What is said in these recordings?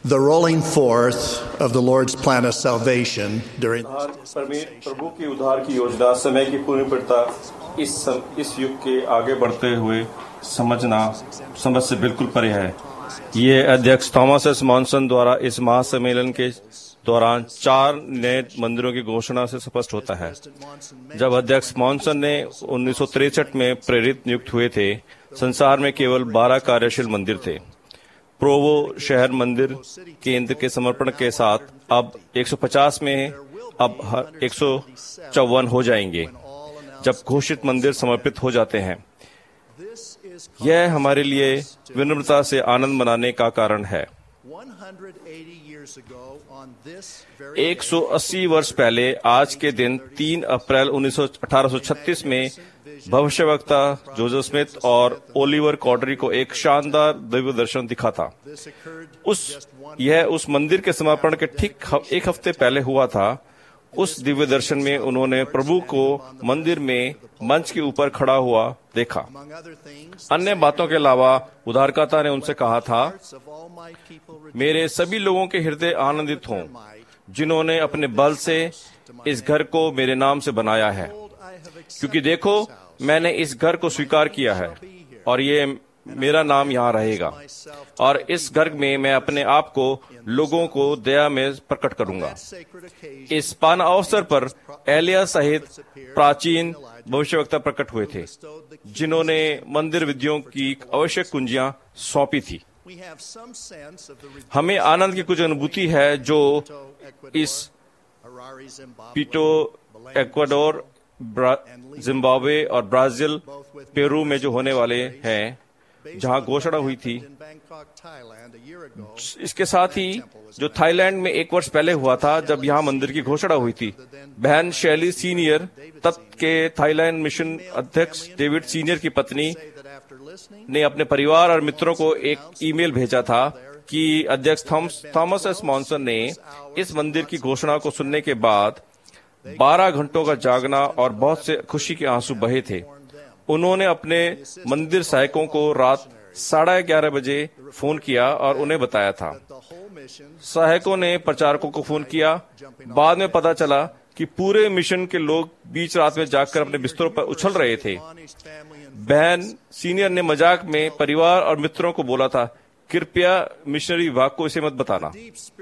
the rolling forth of the Lord's plan of salvation during प्रभु की उद्धार की योजना समय की पूरी पड़ता इस युग के आगे बढ़ते हुए समझ से बिल्कुल परे है। ये अध्यक्ष थॉमस एस मॉनसन द्वारा इस महासम्मेलन के दौरान 4 नए मंदिरों की घोषणा से स्पष्ट होता है। जब अध्यक्ष मॉनसन ने 1963 में प्रेरित नियुक्त हुए थे, संसार में केवल 12 कार्यशील मंदिर थे। प्रोवो शहर मंदिर केंद्र के समर्पण के साथ अब 150 में अब 154 हो जाएंगे जब घोषित मंदिर समर्पित हो जाते हैं। यह हमारे लिए विनम्रता से आनंद मनाने का कारण है। 180 वर्ष पहले आज के दिन 3 अप्रैल 1836 में भविष्यवक्ता जोसेफ स्मिथ और ओलिवर कॉडरी को एक शानदार दिव्य दर्शन दिखा था। यह उस मंदिर के समर्पण के ठीक एक हफ्ते पहले हुआ था। उस दिव्य दर्शन में उन्होंने प्रभु को मंदिर में मंच के ऊपर खड़ा हुआ देखा। अन्य बातों के अलावा उद्धारकर्ता ने उनसे कहा था, मेरे सभी लोगों के हृदय आनंदित हों जिन्होंने अपने बल से इस घर को मेरे नाम से बनाया है, क्योंकि देखो मैंने इस घर को स्वीकार किया है और ये मेरा नाम यहाँ रहेगा और इस घर में मैं अपने आप को लोगों को दया में प्रकट करूंगा। इस पावन अवसर पर एलिया सहित प्राचीन भविष्यवक्ता प्रकट हुए थे जिन्होंने मंदिर विधियों की आवश्यक कुंजियां सौंपी थी। हमें आनंद की कुछ अनुभूति है जो इस पीटो, इक्वाडोर, जिम्बाब्वे और ब्राजील, पेरू में जो होने वाले हैं, जहां घोषणा हुई थी। इसके साथ ही जो थाईलैंड में 1 वर्ष पहले हुआ था जब यहां मंदिर की घोषणा हुई थी। बहन शैली सीनियर, तब के थाईलैंड मिशन अध्यक्ष डेविड सीनियर की पत्नी ने अपने परिवार और मित्रों को एक ईमेल भेजा था कि अध्यक्ष थॉमस एस मॉनसन ने इस मंदिर की घोषणा को सुनने के बाद 12 घंटों का जागना और बहुत से खुशी के आंसू बहे थे। उन्होंने अपने मंदिर सहायकों को रात 11:30 बजे फोन किया और उन्हें बताया था। सहायकों ने प्रचारकों को फोन किया। बाद में पता चला कि पूरे मिशन के लोग बीच रात में जागकर अपने बिस्तरों पर उछल रहे थे। बहन सीनियर ने मजाक में परिवार और मित्रों को बोला था, कृपया मिशनरी विभाग को इसे मत बताना।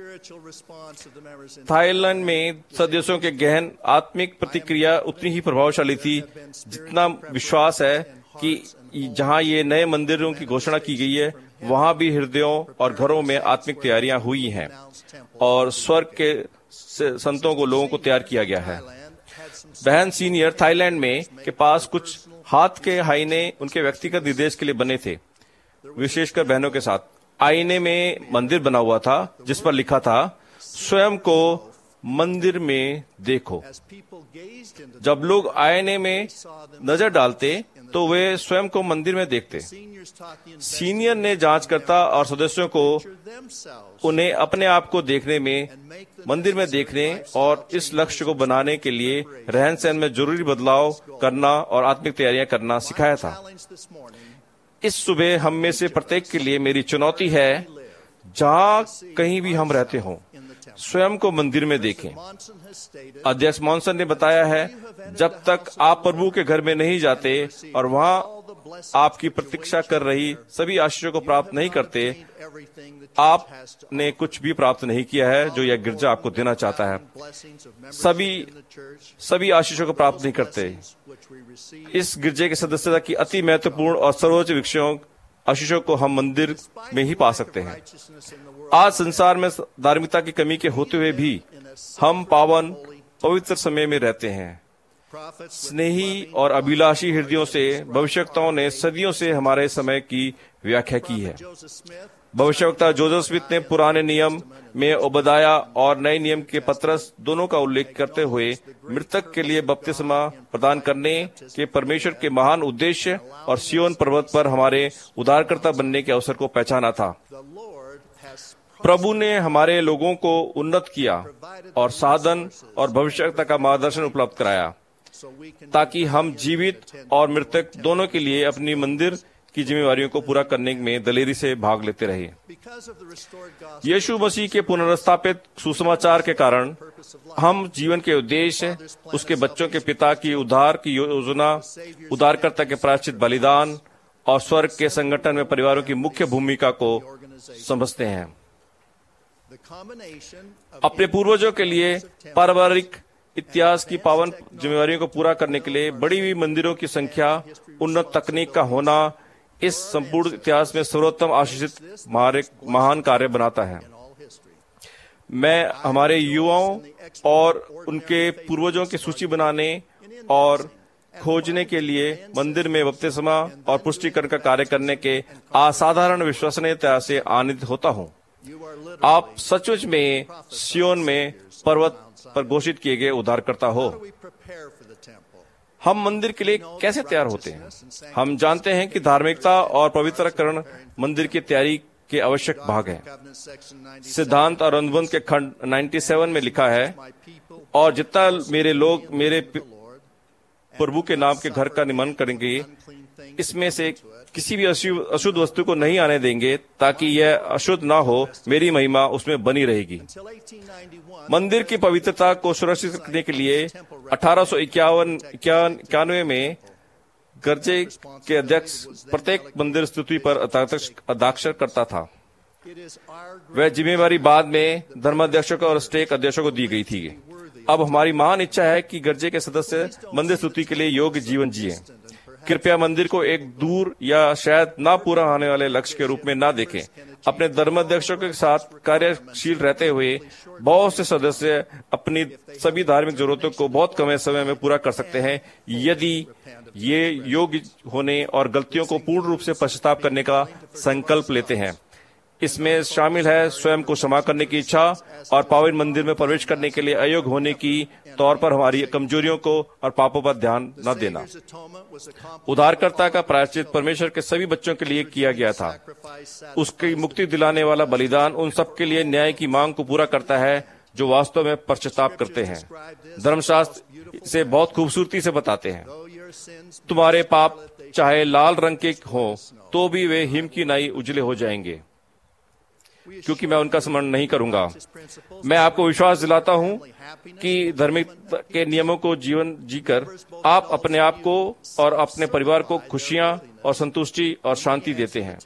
थाईलैंड में सदस्यों के गहन आत्मिक प्रतिक्रिया उतनी ही प्रभावशाली थी जितना विश्वास है कि जहां ये नए मंदिरों की घोषणा की गई है वहां भी हृदयों और घरों में आत्मिक तैयारियां हुई हैं और स्वर्ग के संतों को लोगों को तैयार किया गया है। बहन सीनियर थाईलैंड में के पास कुछ हाथ के आईने उनके व्यक्तिगत निर्देश के लिए बने थे, विशेषकर बहनों के साथ। आईने में मंदिर बना हुआ था जिस पर लिखा था, स्वयं को मंदिर में देखो। जब लोग आईने में नजर डालते तो वे स्वयं को मंदिर में देखते। सीनियर ने जांचकर्ता और सदस्यों को उन्हें अपने आप को देखने में, मंदिर में देखने और इस लक्ष्य को बनाने के लिए रहन सहन में जरूरी बदलाव करना और आत्मिक तैयारियां करना सिखाया था। इस सुबह हम में से प्रत्येक के लिए मेरी चुनौती है, जहां कहीं भी हम रहते हों, स्वयं को मंदिर में देखें। अध्यक्ष मॉनसन ने बताया है, जब तक आप प्रभु के घर में नहीं जाते और वहां आपकी प्रतीक्षा कर रही सभी आशीषों को प्राप्त नहीं करते, आपने कुछ भी प्राप्त नहीं किया है जो यह गिरजा आपको देना चाहता है। सभी आशीषों को प्राप्त नहीं करते। इस गिरजे की सदस्यता की अति महत्वपूर्ण और सर्वोच्च विषयों आशीषों को हम मंदिर में ही पा सकते हैं। आज संसार में धार्मिकता की कमी के होते हुए भी हम पावन पवित्र समय में रहते हैं। स्नेही और अभिलाषी हृदयों से भविष्यवक्ताओं ने सदियों से हमारे समय की व्याख्या की है। भविष्यवक्ता जोसेफ स्मिथ ने पुराने नियम में ओबदाया और नए नियम के पत्रस दोनों का उल्लेख करते हुए मृतक के लिए बपतिस्मा प्रदान करने के परमेश्वर के महान उद्देश्य और सियोन पर्वत पर हमारे उद्धारकर्ता बनने के अवसर को पहचाना था। प्रभु ने हमारे लोगों को उन्नत किया और साधन और भविष्यवक्ता का मार्गदर्शन उपलब्ध कराया ताकि हम जीवित और मृतक दोनों के लिए अपनी मंदिर की जिम्मेवारियों को पूरा करने में दलेरी से भाग लेते रहे। यीशु मसीह के पुनर्स्थापित सुसमाचार के कारण हम जीवन के उद्देश्य, उसके बच्चों के पिता की उद्धार की योजना, उद्धारकर्ता के प्रायश्चित बलिदान और स्वर्ग के संगठन में परिवारों की मुख्य भूमिका को समझते हैं। अपने पूर्वजों के लिए पारिवारिक इतिहास की पावन जिम्मेवारियों को पूरा करने के लिए बढ़ी हुई मंदिरों की संख्या, उन्नत तकनीक का होना इस संपूर्ण इतिहास में सर्वोत्तम आशीषित महान कार्य बनाता है। मैं हमारे युवाओं और उनके पूर्वजों की सूची बनाने और खोजने के लिए मंदिर में बपतिस्मा और पुष्टिकरण का कार्य करने के असाधारण विश्वसनीयता से आनंदित होता हूँ। आप सचमुच में सियोन में पर्वत पर घोषित किए गए उद्धारकर्ता हो। हम मंदिर के लिए कैसे तैयार होते हैं? हम जानते हैं कि धार्मिकता और पवित्रकरण मंदिर की तैयारी के आवश्यक भाग हैं। सिद्धांत और अनुबंध के खंड 97 में लिखा है, और जितना मेरे लोग मेरे प्रभु के नाम के घर का निर्माण करेंगे, इसमें से किसी भी अशुद्ध वस्तु को नहीं आने देंगे, ताकि यह अशुद्ध ना हो, मेरी महिमा उसमें बनी रहेगी। मंदिर की पवित्रता को सुरक्षित रखने के लिए 1891 में गर्जे के अध्यक्ष प्रत्येक मंदिर स्तुति पर हस्ताक्षर करता था। वह जिम्मेवारी बाद में धर्माध्यक्षों को और स्टेक अध्यक्षों को दी गई थी। अब हमारी महान इच्छा है कि गर्जे के सदस्य मंदिर स्तुति के लिए योग्य जीवन जिए। कृपया मंदिर को एक दूर या शायद ना पूरा होने वाले लक्ष्य के रूप में ना देखें। अपने धर्माध्यक्षों के साथ कार्यशील रहते हुए बहुत से सदस्य अपनी सभी धार्मिक जरूरतों को बहुत कम समय में पूरा कर सकते हैं, यदि ये योग्य होने और गलतियों को पूर्ण रूप से पश्चाताप करने का संकल्प लेते हैं। इसमें शामिल है स्वयं को क्षमा करने की इच्छा और पावन मंदिर में प्रवेश करने के लिए अयोग्य होने की तौर पर हमारी कमजोरियों को और पापों पर ध्यान न देना। उद्धारकर्ता का प्रायश्चित परमेश्वर के सभी बच्चों के लिए किया गया था। उसकी मुक्ति दिलाने वाला बलिदान उन सब के लिए न्याय की मांग को पूरा करता है जो वास्तव में पश्चाताप करते हैं। धर्मशास्त्र इसे बहुत खूबसूरती से बताते हैं, तुम्हारे पाप चाहे लाल रंग के हों तो भी वे हिम की नाई उजले हो जाएंगे, क्योंकि मैं उनका स्मरण नहीं करूंगा। मैं आपको विश्वास दिलाता हूं कि धार्मिकता के नियमों को जीवन जीकर आप अपने आप को और अपने परिवार को खुशियां और संतुष्टि और शांति देते हैं।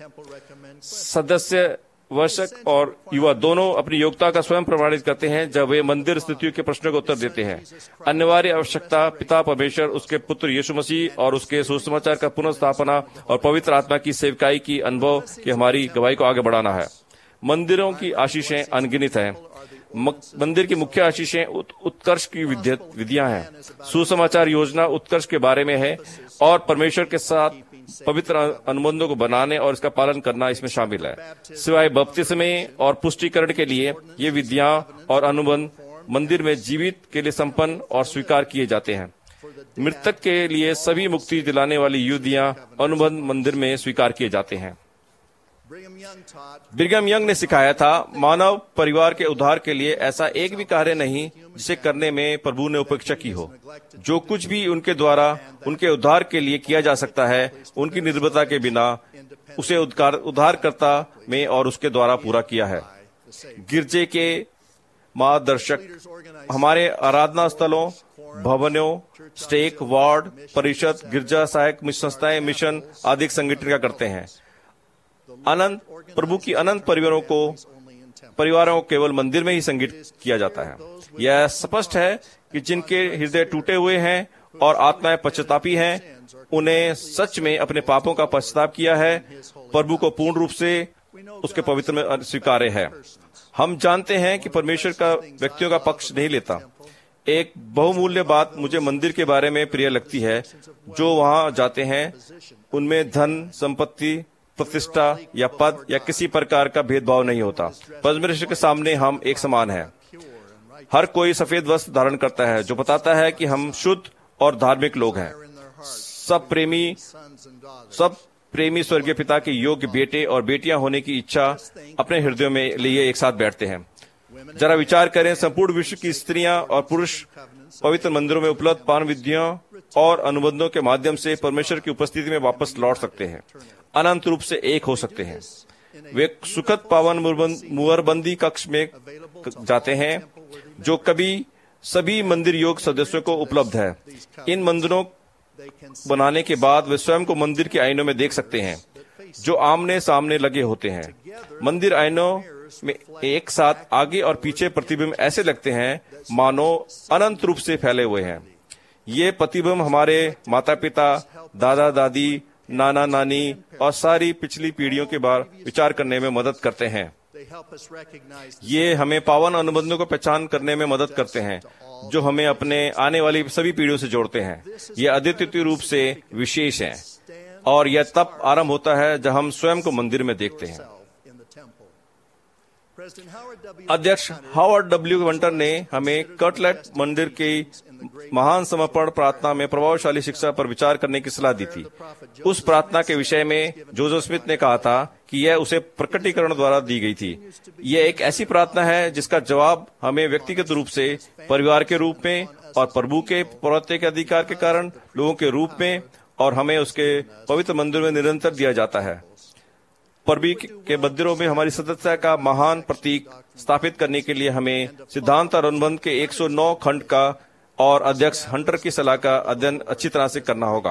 सदस्य वर्षक और युवा दोनों अपनी योग्यता का स्वयं प्रमाणित करते हैं जब वे मंदिर स्थितियों के प्रश्नों का उत्तर देते हैं। अनिवार्य आवश्यकता पिता परमेश्वर, उसके पुत्र यीशु मसीह और उसके सुसमाचार का पुनर्स्थापना और पवित्र आत्मा की सेवकाई की अनुभव की हमारी गवाही को आगे बढ़ाना है। मंदिरों की आशीषें अनगिनत हैं। मंदिर की मुख्य आशीषें उत्कर्ष की विधियां हैं। सुसमाचार योजना उत्कर्ष के बारे में है और परमेश्वर के साथ पवित्र अनुबंधों को बनाने और इसका पालन करना इसमें शामिल है। सिवाय बपतिस्मे और पुष्टिकरण के लिए ये विधियां और अनुबंध मंदिर में जीवित के लिए संपन्न और स्वीकार किए जाते हैं। मृतक के लिए सभी मुक्ति दिलाने वाली विधियां अनुबंध मंदिर में स्वीकार किए जाते हैं। ब्रिघम यंग ने सिखाया था, मानव परिवार के उद्धार के लिए ऐसा एक भी कार्य नहीं जिसे करने में प्रभु ने उपेक्षा की हो। जो कुछ भी उनके द्वारा उनके उद्धार के लिए किया जा सकता है, उनकी निर्भरता के बिना उसे उद्धारकर्ता में और उसके द्वारा पूरा किया है। गिरजे के मार्गदर्शक हमारे आराधना स्थलों, भवनों, स्टेक, वार्ड, परिषद, गिरजा सहायक संस्थाएं, मिशन आदि संगठन क्या करते हैं। अनंत प्रभु की अनंत परिवारों को केवल मंदिर में ही संगठित किया जाता है। यह स्पष्ट है कि जिनके हृदय टूटे हुए हैं और आत्माएं पश्चातापी हैं, उन्हें सच में अपने पापों का पश्चाताप किया है, प्रभु को पूर्ण रूप से उसके पवित्र में स्वीकार्य है। हम जानते हैं कि परमेश्वर का व्यक्तियों का पक्ष नहीं लेता। एक बहुमूल्य बात मुझे मंदिर के बारे में प्रिय लगती है, जो वहां जाते हैं उनमें धन, संपत्ति, प्रतिष्ठा या पद या किसी प्रकार का भेदभाव नहीं होता। परमेश्वर के सामने हम एक समान हैं। हर कोई सफेद वस्त्र धारण करता है, जो बताता है कि हम शुद्ध और धार्मिक लोग हैं। सब प्रेमी स्वर्गीय पिता के योग्य बेटे और बेटियां होने की इच्छा अपने हृदयों में लिए एक साथ बैठते हैं। जरा विचार करें, संपूर्ण विश्व की स्त्रियां और पुरुष पवित्र मंदिरों में उपलब्ध पावन विधियों और अनुबंधों के माध्यम से परमेश्वर की उपस्थिति में वापस लौट सकते हैं। अनंत रूप से एक हो सकते हैं। वे सुखद पावन मुहरबंदी कक्ष में जाते हैं जो कभी सभी मंदिर योग सदस्यों को उपलब्ध है। इन मंदिरों बनाने के बाद वे स्वयं को मंदिर के आईनों में देख सकते हैं जो आमने सामने लगे होते हैं। मंदिर आईनों में एक साथ आगे और पीछे प्रतिबिंब ऐसे लगते हैं मानो अनंत रूप से फैले हुए हैं। ये प्रतिबिंब हमारे माता पिता, दादा दादी, नाना नानी और सारी पिछली पीढ़ियों के बारे विचार करने में मदद करते हैं। ये हमें पावन अनुबंधों को पहचान करने में मदद करते हैं जो हमें अपने आने वाली सभी पीढ़ियों से जोड़ते हैं। ये अद्वितीय रूप से विशेष हैं और यह तब आरंभ होता है जब हम स्वयं को मंदिर में देखते हैं। अध्यक्ष हावर्ड डब्ल्यू वंटर ने हमें कर्टलैट मंदिर की महान समर्पण प्रार्थना में प्रभावशाली शिक्षा पर विचार करने की सलाह दी थी। उस प्रार्थना के विषय में जोसेफ स्मिथ ने कहा था कि यह उसे प्रकटीकरण द्वारा दी गई थी। यह एक ऐसी प्रार्थना है जिसका जवाब हमें व्यक्तिगत रूप से, परिवार के रूप में और प्रभु के पौरोहित्य के अधिकार के कारण लोगों के रूप में और हमें उसके पवित्र मंदिर में निरंतर दिया जाता है। प्रभु के मंदिरों में हमारी सदस्यता का महान प्रतीक स्थापित करने के लिए हमें सिद्धांत और अनुबंध के 109 खंड का और अध्यक्ष हंटर की सलाह का अध्ययन अच्छी तरह से करना होगा।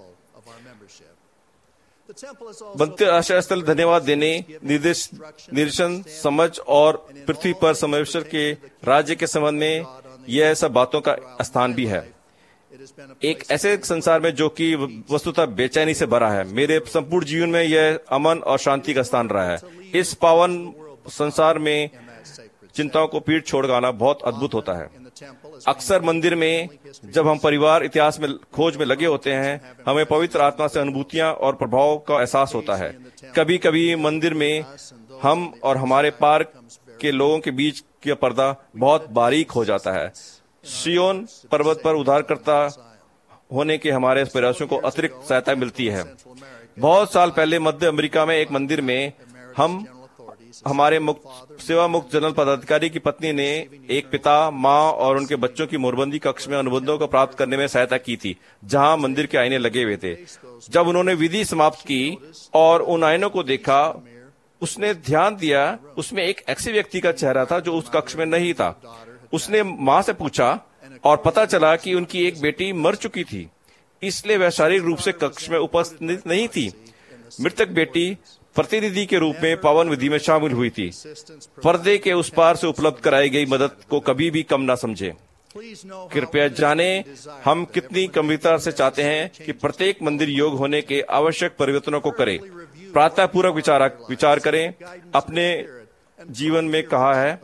मंदिर आश्रय स्थल धन्यवाद देने, निर्देशन, समझ और पृथ्वी पर परमेश्वर के राज्य के संबंध में यह सब बातों का स्थान भी है। एक ऐसे संसार में जो कि वस्तुतः बेचैनी से भरा है, मेरे संपूर्ण जीवन में यह अमन और शांति का स्थान रहा है। इस पावन संसार में चिंताओं को पीठ छोड़ गाना बहुत अद्भुत होता है। अक्सर मंदिर में जब हम परिवार इतिहास में खोज में लगे होते हैं, हमें पवित्र आत्मा से अनुभूतियां और प्रभाव का एहसास होता है। कभी कभी मंदिर में हम और हमारे पार के लोगों के बीच का पर्दा बहुत बारीक हो जाता है। सियोन पर्वत पर उद्धारकर्ता होने के हमारे प्रयासों को अतिरिक्त सहायता मिलती है। बहुत साल पहले मध्य अमेरिका में एक मंदिर में हमारे सेवा मुक्त जनरल पदाधिकारी की पत्नी ने एक पिता, माँ और उनके बच्चों की मोरबंदी कक्ष में अनुबंधों को प्राप्त करने में सहायता की थी जहां मंदिर के आईने लगे हुए थे। जब उन्होंने विधि समाप्त की और उन आईनों को देखा, उसने ध्यान दिया उसमें एक ऐसे व्यक्ति का चेहरा था जो उस कक्ष में नहीं था। उसने माँ से पूछा और पता चला कि उनकी एक बेटी मर चुकी थी, इसलिए वह शारीरिक रूप से कक्ष में उपस्थित नहीं थी। मृतक बेटी प्रतिनिधि के रूप में पावन विधि में शामिल हुई थी। पर्दे के उस पार से उपलब्ध कराई गई मदद को कभी भी कम ना समझे। कृपया जाने हम कितनी गंभीरता से चाहते हैं कि प्रत्येक मंदिर योग होने के आवश्यक परिवर्तनों को करें। प्रार्थना पूर्वक विचार करें। अपने जीवन में कहा है,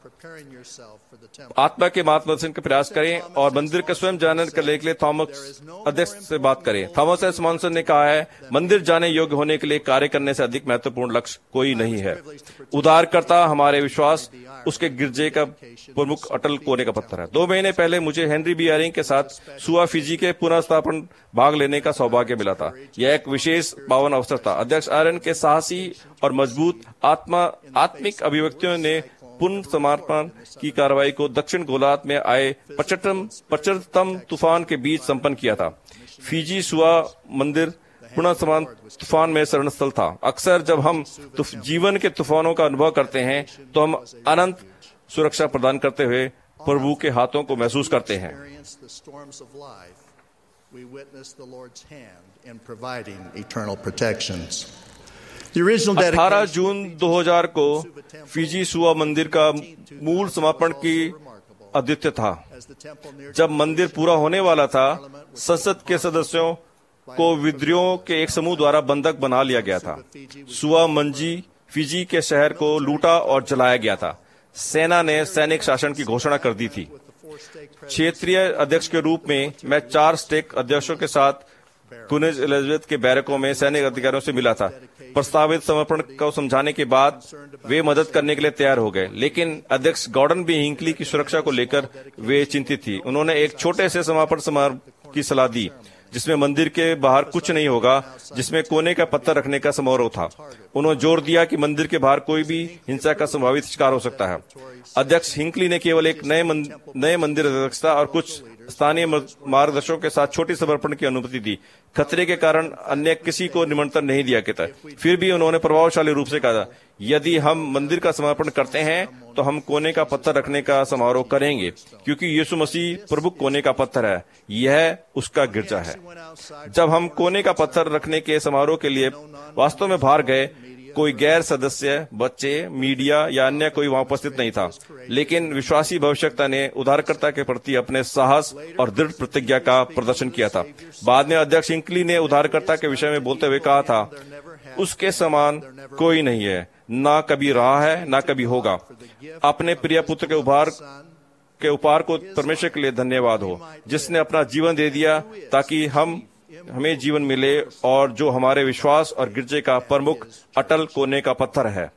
आत्मा के मार्गदर्शन का प्रयास करें और मंदिर का स्वयं जानने के लिए थॉमस अध्यक्ष से बात करें। थॉमस एस मॉनसन ने कहा है, मंदिर जाने योग्य होने के लिए कार्य करने से अधिक महत्वपूर्ण लक्ष्य कोई नहीं है। उद्धारकर्ता हमारे विश्वास उसके गिरजे का प्रमुख अटल कोने का पत्थर है। 2 महीने पहले मुझे हेनरी बी आयरिंग के साथ सुआ फिजी के पुनर्स्थापन भाग लेने का सौभाग्य मिला था। यह एक विशेष पावन अवसर था। अध्यक्ष आयरन के साहसी और मजबूत आत्मिक अभिव्यक्तियों ने पुनः समर्पण की कार्रवाई को दक्षिण गोलार्ध में आए प्रचंडतम तूफान के बीच संपन्न किया था। फिजी सुआ मंदिर पुनः समान तूफान में शरण स्थल था। अक्सर जब हम जीवन के तूफानों का अनुभव करते हैं तो हम अनंत सुरक्षा प्रदान करते हुए प्रभु के हाथों को महसूस करते हैं। 18 जून 2000 को फिजी सुआ मंदिर का मूल समापन की अद्वितीय था। जब मंदिर पूरा होने वाला था, संसद के सदस्यों को विद्रोहियों के एक समूह द्वारा बंधक बना लिया गया था। सुआ मंजी फिजी के शहर को लूटा और जलाया गया था। सेना ने सैनिक शासन की घोषणा कर दी थी। क्षेत्रीय अध्यक्ष के रूप में मैं 4 स्टेक अध्यक्षों के साथ क्वीन एलिजाबेथ के बैरकों में सैनिक अधिकारियों से मिला था। प्रस्तावित समर्पण को समझाने के बाद वे मदद करने के लिए तैयार हो गए, लेकिन अध्यक्ष गॉर्डन बी हिंकली की सुरक्षा को लेकर वे चिंतित थी। उन्होंने एक छोटे से समर्पण समारोह की सलाह दी जिसमें मंदिर के बाहर कुछ नहीं होगा, जिसमें कोने का पत्थर रखने का समारोह था। उन्होंने जोर दिया कि मंदिर के बाहर कोई भी हिंसा का संभावित शिकार हो सकता है। अध्यक्ष हिंकली ने केवल एक नए मंदिर अध्यक्षता और कुछ स्थानीय मार्गदर्शकों के साथ छोटी समर्पण की अनुमति दी। खतरे के कारण अन्य किसी को निमंत्रण नहीं दिया गया था। फिर भी उन्होंने प्रभावशाली रूप से कहा, यदि हम मंदिर का समर्पण करते हैं तो हम कोने का पत्थर रखने का समारोह करेंगे, क्योंकि यीशु मसीह प्रभु कोने का पत्थर है, यह उसका गिरजा है। जब हम कोने का पत्थर रखने के समारोह के लिए वास्तव में बाहर गए, कोई गैर सदस्य, बच्चे, मीडिया या अन्य कोई वहां उपस्थित नहीं था, लेकिन विश्वासी भविष्यवक्ता ने उद्धारकर्ता के प्रति अपने साहस और दृढ़ प्रतिज्ञा का प्रदर्शन किया था। बाद में अध्यक्ष हिंकली ने उद्धारकर्ता के विषय में बोलते हुए कहा था, उसके समान कोई नहीं है, ना कभी रहा है, ना कभी होगा। अपने प्रिय पुत्र के उपहार को परमेश्वर के लिए धन्यवाद हो, जिसने अपना जीवन दे दिया ताकि हमें जीवन मिले, और जो हमारे विश्वास और गिरजे का प्रमुख अटल कोने का पत्थर है।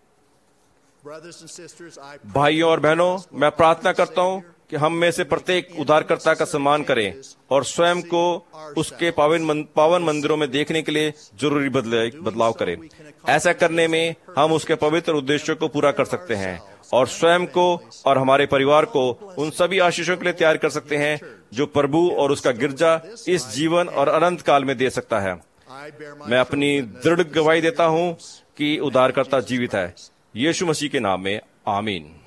भाइयों और बहनों, मैं प्रार्थना करता हूं कि हम में से प्रत्येक उद्धारकर्ता का सम्मान करें और स्वयं को उसके पावन मंदिरों में देखने के लिए जरूरी बदलाव करें। ऐसा करने में हम उसके पवित्र उद्देश्यों को पूरा कर सकते हैं और स्वयं को और हमारे परिवार को उन सभी आशीषों के लिए तैयार कर सकते हैं जो प्रभु और उसका गिरजा इस जीवन और अनंत काल में दे सकता है। मैं अपनी दृढ़ गवाही देता हूं कि उद्धारकर्ता जीवित है। यीशु मसीह के नाम में आमीन।